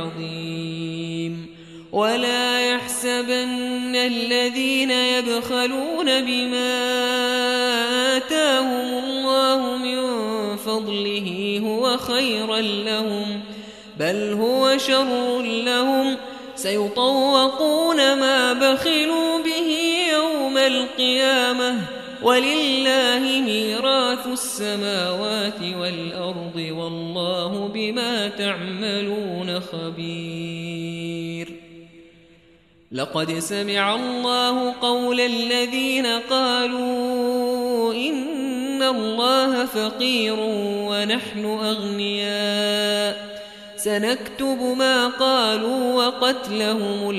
عظيم. ولا يحسبن الذين يبخلون بما آتاهم الله من فضله هو خيرا لهم بل هو شر لهم سيطوقون ما بخلوا به يوم القيامة ولله ميراث السماوات والأرض والله بما تعملون خبير. لقد سمع الله قول الذين قالوا إن الله فقير ونحن أغنياء سنكتب ما قالوا وقتلهم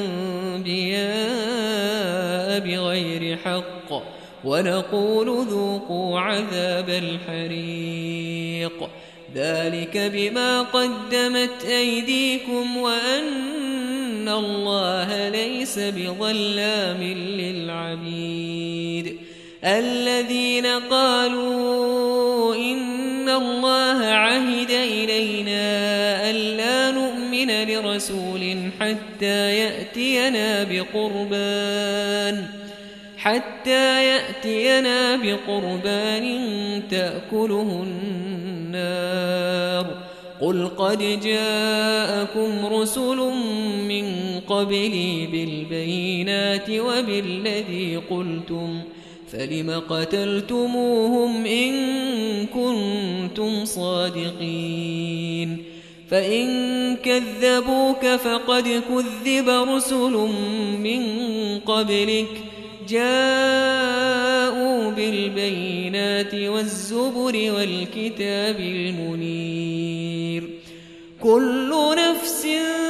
الأنبياء بغير حق ونقول ذوقوا عذاب الحريق ذلك بما قدمت أيديكم وأن الله ليس بظلام للعبيد. الذين قالوا إن الله عهد إلينا ألا نؤمن لرسول حتى يأتينا بقربان حتى يأتينا بقربان تأكله النار قل قد جاءكم رسل من قبلي بالبينات وبالذي قلتم فلم قتلتموهم إن كنتم صادقين. فإن كذبوك فقد كذب رسل من قبلك جاءوا بالبينات والزبر والكتاب المنير. كل نفس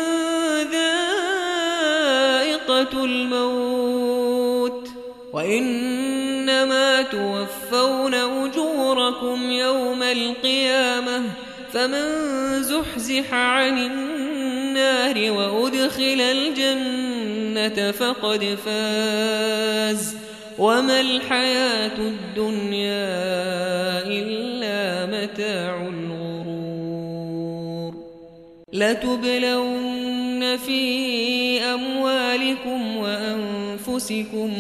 ذائقة الموت وإنما توفون أجوركم يوم القيامة فمن زحزح عن النار وأدخل الجنة فقد فاز وما الحياة الدنيا إلا متاع الغرور. لتبلون في أموالكم وأنفسكم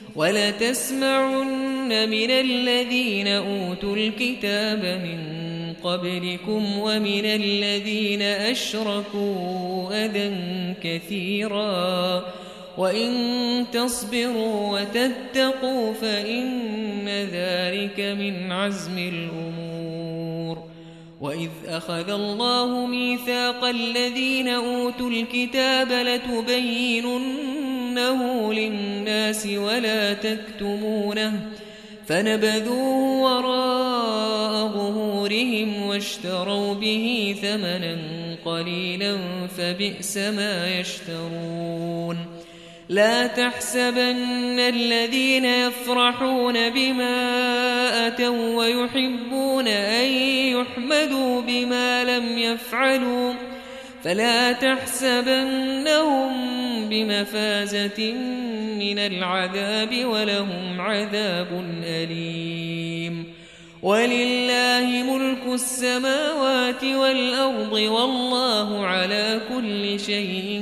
ولتسمعن من الذين أوتوا الكتاب من قبلكم ومن الذين أشركوا أذى كثيرا وإن تصبروا وتتقوا فإن ذلك من عزم الأمور. وإذ أخذ الله ميثاق الذين أوتوا الكتاب لتبينن لتبيننه للناس ولا تكتمونه فنبذوه وراء ظهورهم واشتروا به ثمنا قليلا فبئس ما يشترون لا تحسبن الذين يفرحون بما أتوا ويحبون أن يحمدوا بما لم يفعلوا فلا تحسبنهم بمفازة من العذاب ولهم عذاب أليم ولله ملك السماوات والأرض والله على كل شيء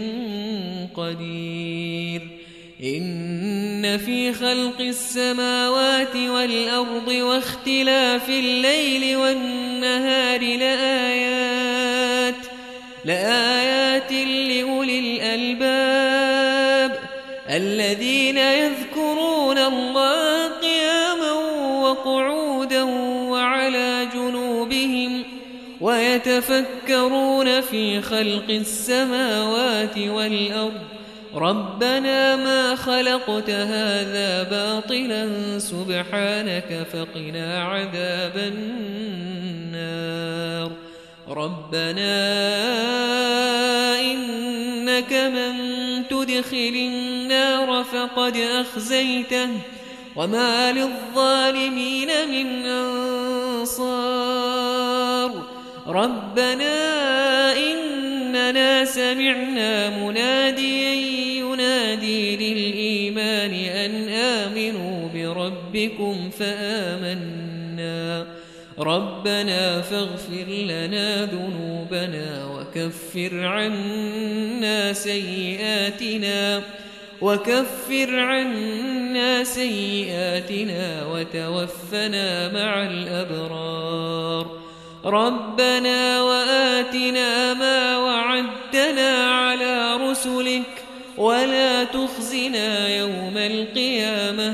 قدير إن في خلق السماوات والأرض واختلاف الليل والنهار لآيات لآيات لأولي الألباب الذين يذكرون الله قياما وقعودا وعلى جنوبهم ويتفكرون في خلق السماوات والأرض ربنا ما خلقت هذا باطلا سبحانك فقنا عذاب النار ربنا إنك من تدخل النار فقد أخزيته وما للظالمين من أنصار ربنا إننا سمعنا مناديا ينادي للإيمان أن آمنوا بربكم فآمنا ربنا فاغفر لنا ذنوبنا وكفر عنا سيئاتنا وكفر عنا سيئاتنا وتوفنا مع الأبرار ربنا وآتنا ما وعدتنا على رسلك ولا تخزنا يوم القيامة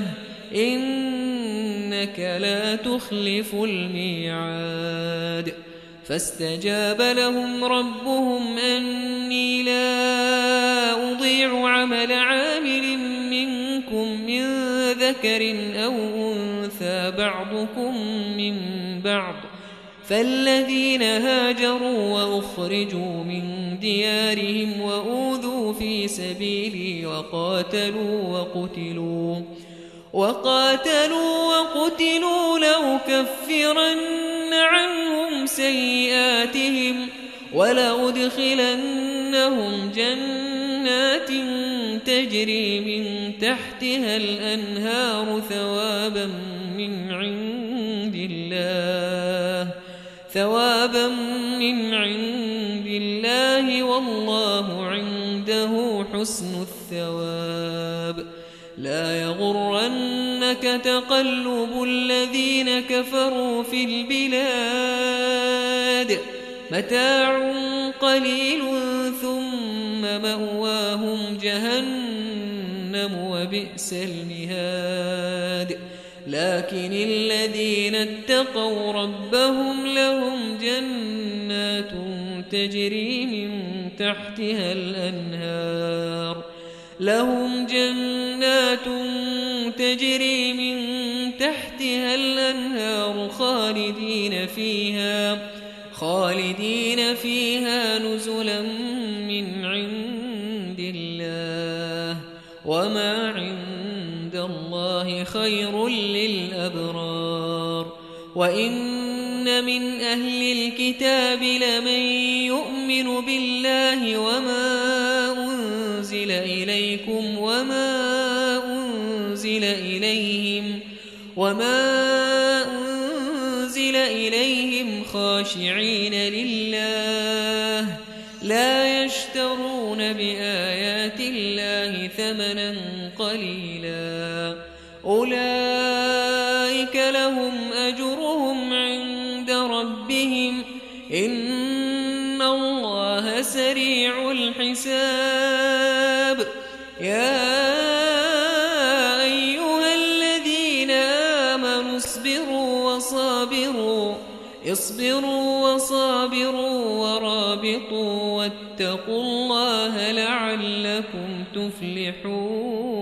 إنك لا تخلف الميعاد فاستجاب لهم ربهم أني لا أضيع عمل عامل منكم من ذكر أو أنثى بعضكم من بعض فالذين هاجروا وأخرجوا من ديارهم وأوذوا في سبيلي وقاتلوا وقتلوا وقاتلوا وقتلوا لأكفرن عنهم سيئاتهم ولأدخلنهم جنات تجري من تحتها الأنهار ثوابا من عند الله ثوابا من عند الله والله عنده حسن الثواب لا يغرنك تقلب الذين كفروا في البلاد متاع قليل ثم مأواهم جهنم وبئس المهاد لكن الذين اتقوا ربهم لهم جنات تجري من تحتها الأنهار لهم جنات تجري من تحتها الأنهار خالدين فيها خالدين فيها نزلا من عند الله وما عند الله خير للأبرار وإن من أهل الكتاب لمن يؤمن بالله وما أنزل إليكم وما أنزل إليهم وما أنزل إليهم خاشعين لله لا يشترون بآيات الله ثمنا قليلا أولئك لهم أجرهم عند ربهم إن الله سريع الحساب يا أيها الذين آمنوا اصبروا وصابروا اصبروا وصابروا ورابطوا واتقوا الله لعلكم تفلحون